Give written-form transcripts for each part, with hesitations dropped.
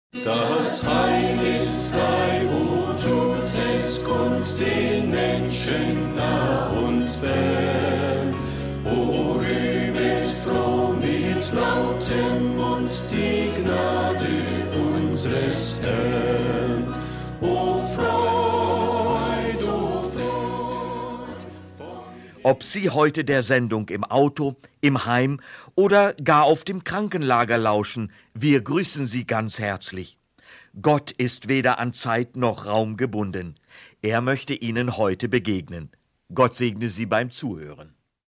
Das Heil ist frei, o tut es, kommt den Menschen nah und fern. O rühmet froh mit lautem Mund die Gnade unseres Herrn. O Freud, o Freud. Ob Sie heute der Sendung im Auto, im Heim oder gar auf dem Krankenlager lauschen, wir grüßen Sie ganz herzlich. Gott ist weder an Zeit noch Raum gebunden. Er möchte Ihnen heute begegnen. Gott segne Sie beim Zuhören.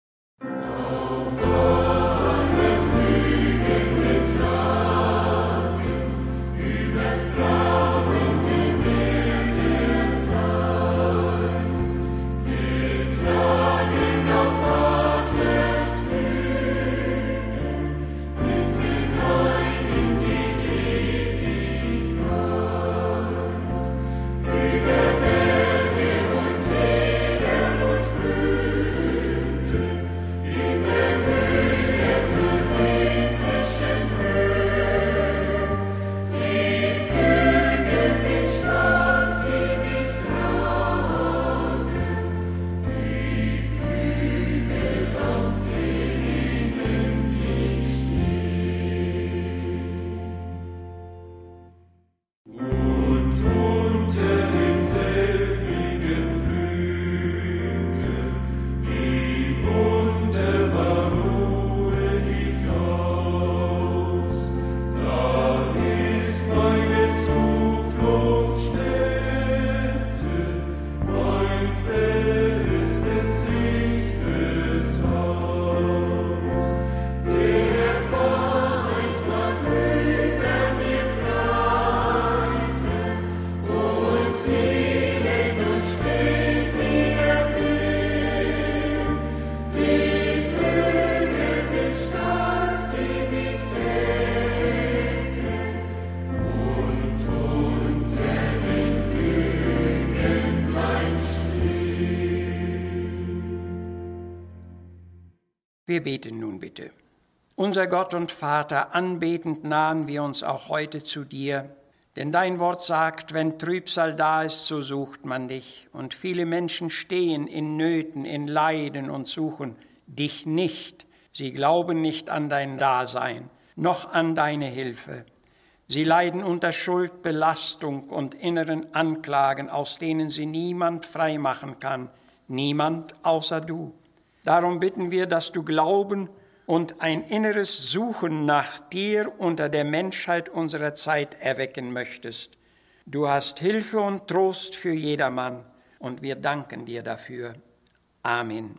Wir beten nun bitte. Unser Gott und Vater, anbetend nahen wir uns auch heute zu dir, denn dein Wort sagt, wenn Trübsal da ist, so sucht man dich. Und viele Menschen stehen in Nöten, in Leiden und suchen dich nicht. Sie glauben nicht an dein Dasein, noch an deine Hilfe. Sie leiden unter Schuld, Belastung und inneren Anklagen, aus denen sie niemand frei machen kann, niemand außer du. Darum bitten wir, dass du Glauben und ein inneres Suchen nach dir unter der Menschheit unserer Zeit erwecken möchtest. Du hast Hilfe und Trost für jedermann und wir danken dir dafür. Amen.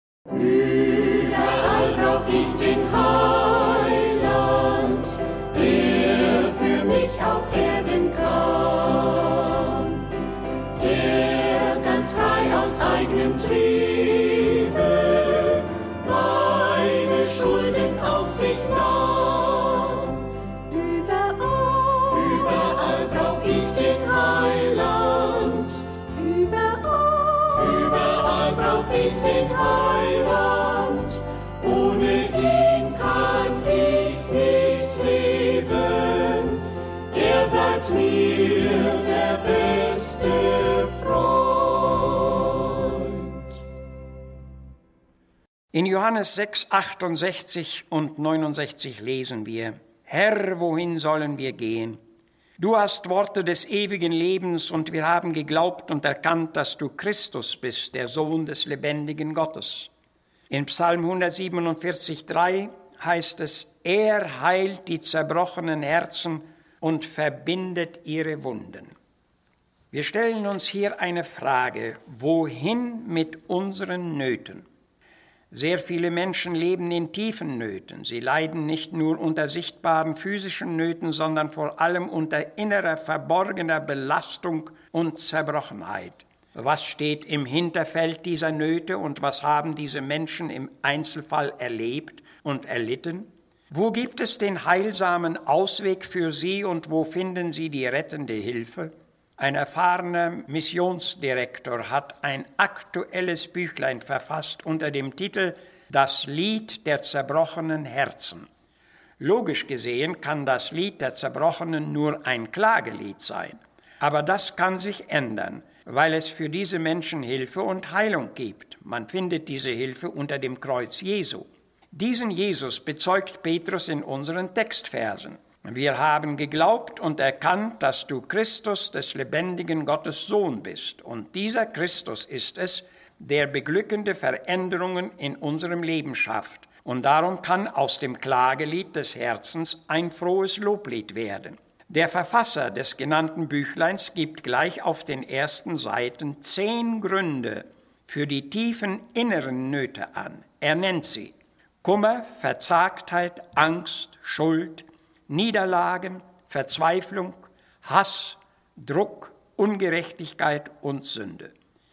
Überall brauch ich den Heiland, der für mich auf Erden kam, der ganz frei aus eigenem Triebe meine Schulden auf sich nahm. Überall brauch ich den Heiland, überall brauch ich den Heiland, ohne ihn kann ich nicht leben, er bleibt mir der beste Freund. In Johannes 6, 68 und 69 lesen wir: Herr, wohin sollen wir gehen? Du hast Worte des ewigen Lebens und wir haben geglaubt und erkannt, dass du Christus bist, der Sohn des lebendigen Gottes. In Psalm 147, 3 heißt es: Er heilt die zerbrochenen Herzen und verbindet ihre Wunden. Wir stellen uns hier eine Frage: Wohin mit unseren Nöten? Sehr viele Menschen leben in tiefen Nöten. Sie leiden nicht nur unter sichtbaren physischen Nöten, sondern vor allem unter innerer, verborgener Belastung und Zerbrochenheit. Was steht im Hinterfeld dieser Nöte und was haben diese Menschen im Einzelfall erlebt und erlitten? Wo gibt es den heilsamen Ausweg für sie und wo finden sie die rettende Hilfe? Ein erfahrener Missionsdirektor hat ein aktuelles Büchlein verfasst unter dem Titel »Das Lied der zerbrochenen Herzen«. Logisch gesehen kann das Lied der Zerbrochenen nur ein Klagelied sein. Aber das kann sich ändern, weil es für diese Menschen Hilfe und Heilung gibt. Man findet diese Hilfe unter dem Kreuz Jesu. Diesen Jesus bezeugt Petrus in unseren Textversen. Wir haben geglaubt und erkannt, dass du Christus des lebendigen Gottes Sohn bist. Und dieser Christus ist es, der beglückende Veränderungen in unserem Leben schafft. Und darum kann aus dem Klagelied des Herzens ein frohes Loblied werden. Der Verfasser des genannten Büchleins gibt gleich auf den ersten Seiten 10 Gründe für die tiefen inneren Nöte an. Er nennt sie: Kummer, Verzagtheit, Angst, Schuld, Niederlagen, Verzweiflung, Hass, Druck, Ungerechtigkeit und Sünde.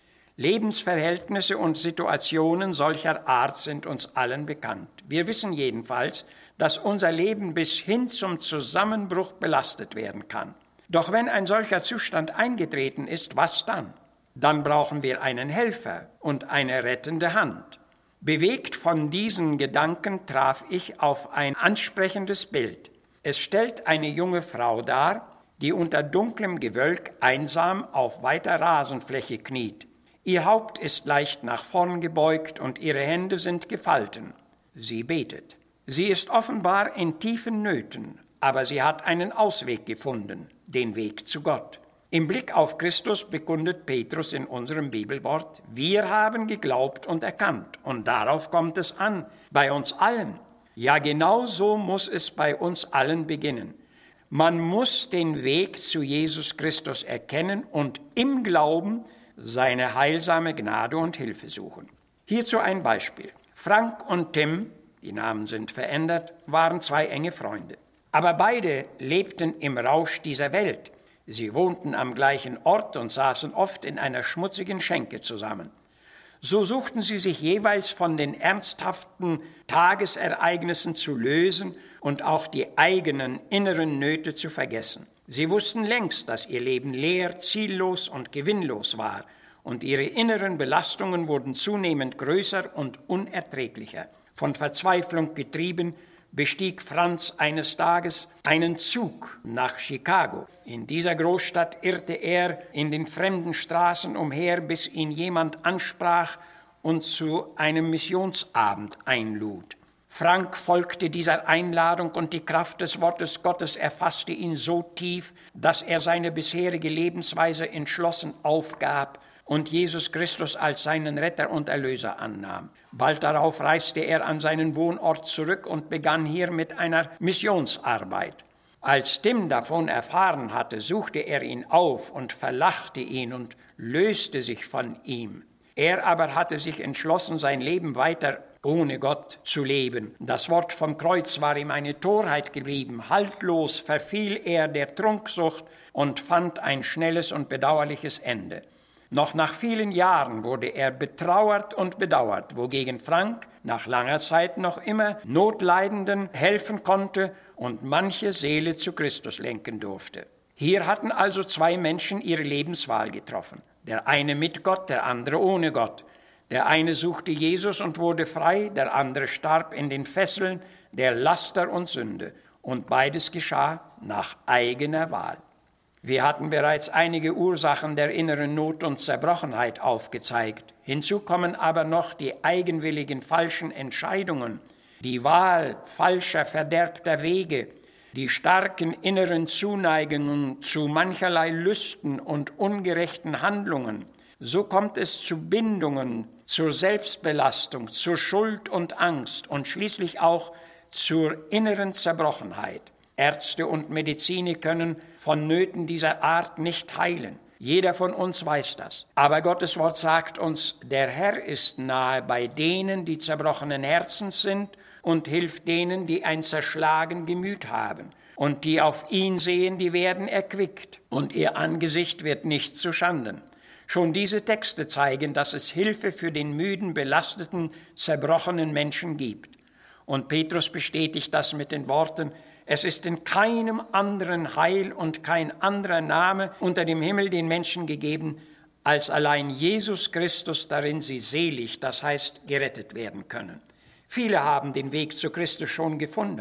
Lebensverhältnisse und Situationen solcher Art sind uns allen bekannt. Wir wissen jedenfalls, dass unser Leben bis hin zum Zusammenbruch belastet werden kann. Doch wenn ein solcher Zustand eingetreten ist, was dann? Dann brauchen wir einen Helfer und eine rettende Hand. Bewegt von diesen Gedanken traf ich auf ein ansprechendes Bild. Es stellt eine junge Frau dar, die unter dunklem Gewölk einsam auf weiter Rasenfläche kniet. Ihr Haupt ist leicht nach vorn gebeugt und ihre Hände sind gefalten. Sie betet. Sie ist offenbar in tiefen Nöten, aber sie hat einen Ausweg gefunden, den Weg zu Gott. Im Blick auf Christus bekundet Petrus in unserem Bibelwort: Wir haben geglaubt und erkannt. Und darauf kommt es an, bei uns allen. Ja, genau so muss es bei uns allen beginnen. Man muss den Weg zu Jesus Christus erkennen und im Glauben seine heilsame Gnade und Hilfe suchen. Hierzu ein Beispiel. Frank und Tim, die Namen sind verändert, waren 2 enge Freunde. Aber beide lebten im Rausch dieser Welt. Sie wohnten am gleichen Ort und saßen oft in einer schmutzigen Schenke zusammen. So suchten sie sich jeweils von den ernsthaften Tagesereignissen zu lösen und auch die eigenen inneren Nöte zu vergessen. Sie wussten längst, dass ihr Leben leer, ziellos und gewinnlos war, und ihre inneren Belastungen wurden zunehmend größer und unerträglicher. Von Verzweiflung getrieben, bestieg Franz eines Tages einen Zug nach Chicago. In dieser Großstadt irrte er in den fremden Straßen umher, bis ihn jemand ansprach und zu einem Missionsabend einlud. Frank folgte dieser Einladung und die Kraft des Wortes Gottes erfasste ihn so tief, dass er seine bisherige Lebensweise entschlossen aufgab und Jesus Christus als seinen Retter und Erlöser annahm. Bald darauf reiste er an seinen Wohnort zurück und begann hier mit einer Missionsarbeit. Als Tim davon erfahren hatte, suchte er ihn auf und verlachte ihn und löste sich von ihm. Er aber hatte sich entschlossen, sein Leben weiter ohne Gott zu leben. Das Wort vom Kreuz war ihm eine Torheit geblieben. Haltlos verfiel er der Trunksucht und fand ein schnelles und bedauerliches Ende. Noch nach vielen Jahren wurde er betrauert und bedauert, wogegen Frank nach langer Zeit noch immer Notleidenden helfen konnte und manche Seele zu Christus lenken durfte. Hier hatten also 2 Menschen ihre Lebenswahl getroffen. Der eine mit Gott, der andere ohne Gott. Der eine suchte Jesus und wurde frei, der andere starb in den Fesseln der Laster und Sünde. Und beides geschah nach eigener Wahl. Wir hatten bereits einige Ursachen der inneren Not und Zerbrochenheit aufgezeigt. Hinzu kommen aber noch die eigenwilligen falschen Entscheidungen, die Wahl falscher, verderbter Wege, die starken inneren Zuneigungen zu mancherlei Lüsten und ungerechten Handlungen. So kommt es zu Bindungen, zur Selbstbelastung, zur Schuld und Angst und schließlich auch zur inneren Zerbrochenheit. Ärzte und Mediziner können von Nöten dieser Art nicht heilen. Jeder von uns weiß das. Aber Gottes Wort sagt uns, der Herr ist nahe bei denen, die zerbrochenen Herzens sind und hilft denen, die ein zerschlagen Gemüt haben. Und die auf ihn sehen, die werden erquickt. Und ihr Angesicht wird nicht zu Schanden. Schon diese Texte zeigen, dass es Hilfe für den müden, belasteten, zerbrochenen Menschen gibt. Und Petrus bestätigt das mit den Worten: Es ist in keinem anderen Heil und kein anderer Name unter dem Himmel den Menschen gegeben, als allein Jesus Christus, darin sie selig, das heißt gerettet werden können. Viele haben den Weg zu Christus schon gefunden,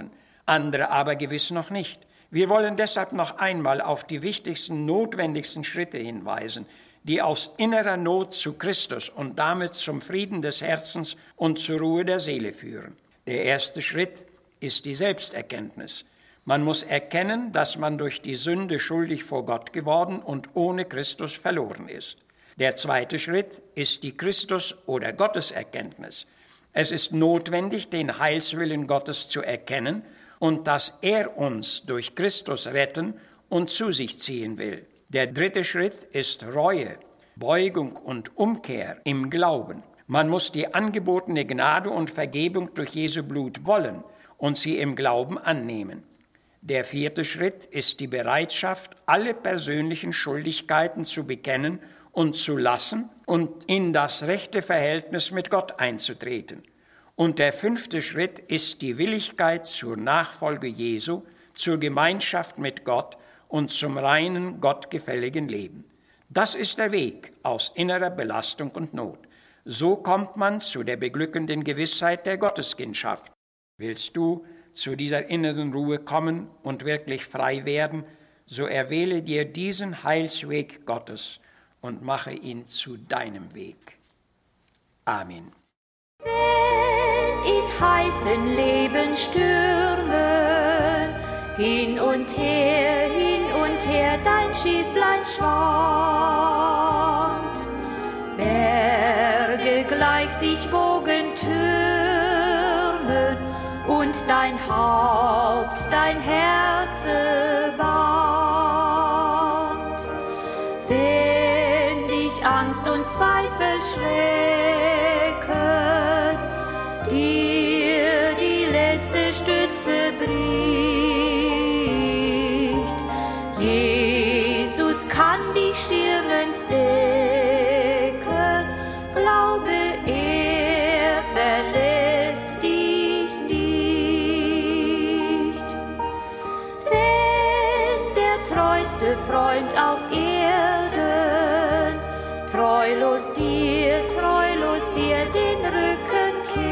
andere aber gewiss noch nicht. Wir wollen deshalb noch einmal auf die wichtigsten, notwendigsten Schritte hinweisen, die aus innerer Not zu Christus und damit zum Frieden des Herzens und zur Ruhe der Seele führen. Der erste Schritt ist die Selbsterkenntnis. Man muss erkennen, dass man durch die Sünde schuldig vor Gott geworden und ohne Christus verloren ist. Der zweite Schritt ist die Christus- oder Gotteserkenntnis. Es ist notwendig, den Heilswillen Gottes zu erkennen und dass er uns durch Christus retten und zu sich ziehen will. Der dritte Schritt ist Reue, Beugung und Umkehr im Glauben. Man muss die angebotene Gnade und Vergebung durch Jesu Blut wollen und sie im Glauben annehmen. Der vierte Schritt ist die Bereitschaft, alle persönlichen Schuldigkeiten zu bekennen und zu lassen und in das rechte Verhältnis mit Gott einzutreten. Und der fünfte Schritt ist die Willigkeit zur Nachfolge Jesu, zur Gemeinschaft mit Gott und zum reinen, gottgefälligen Leben. Das ist der Weg aus innerer Belastung und Not. So kommt man zu der beglückenden Gewissheit der Gotteskindschaft. Willst du zu dieser inneren Ruhe kommen und wirklich frei werden, so erwähle dir diesen Heilsweg Gottes und mache ihn zu deinem Weg. Amen. Wenn in heißen Lebensstürmen hin und her dein Schifflein schwankt, Berge gleich sich Wogen türmen und dein Haupt, dein Herze bangt. Wenn dich Angst und Zweifel schrecken, dir die letzte Stütze bricht, Jesus kann dich schirmend decken, glaube, er verlässt dich nicht. Wenn der treueste Freund auf Erden treulos dir den Rücken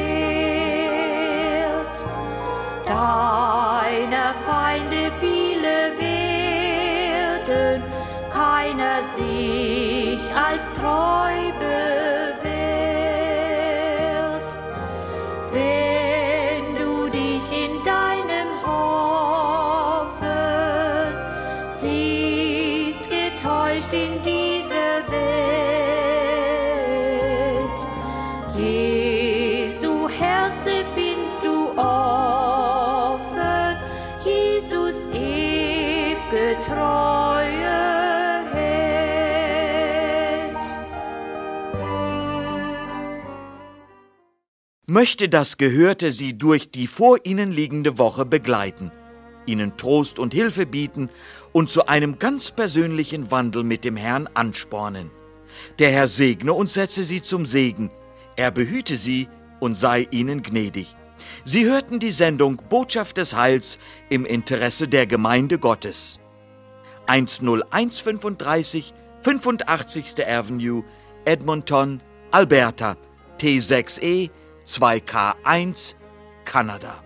kehrt, deiner Feinde viele werden, keiner sich als treu bewährt. Wenn du dich in deinem Hoffen siehst, getäuscht in dieser Welt, Jesu Herze findest du offen, Jesus ew'ge Treue hält. Möchte das Gehörte Sie durch die vor Ihnen liegende Woche begleiten, Ihnen Trost und Hilfe bieten und zu einem ganz persönlichen Wandel mit dem Herrn anspornen. Der Herr segne und setze Sie zum Segen. Er behüte Sie und sei Ihnen gnädig. Sie hörten die Sendung Botschaft des Heils im Interesse der Gemeinde Gottes. 10135 85. Avenue, Edmonton, Alberta, T6E 2K1, Kanada.